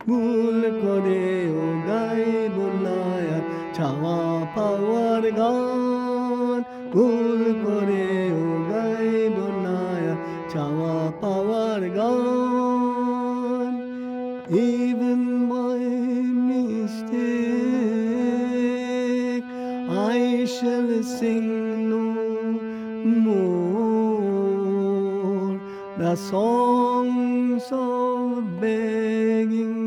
ভুল করেও গাইব না আর চাওয়া পাওয়ার গান, ভুল করেও গাইব না আর চাওয়া পাওয়ার গান। Even my mistake I shall sing no more. The songs of begging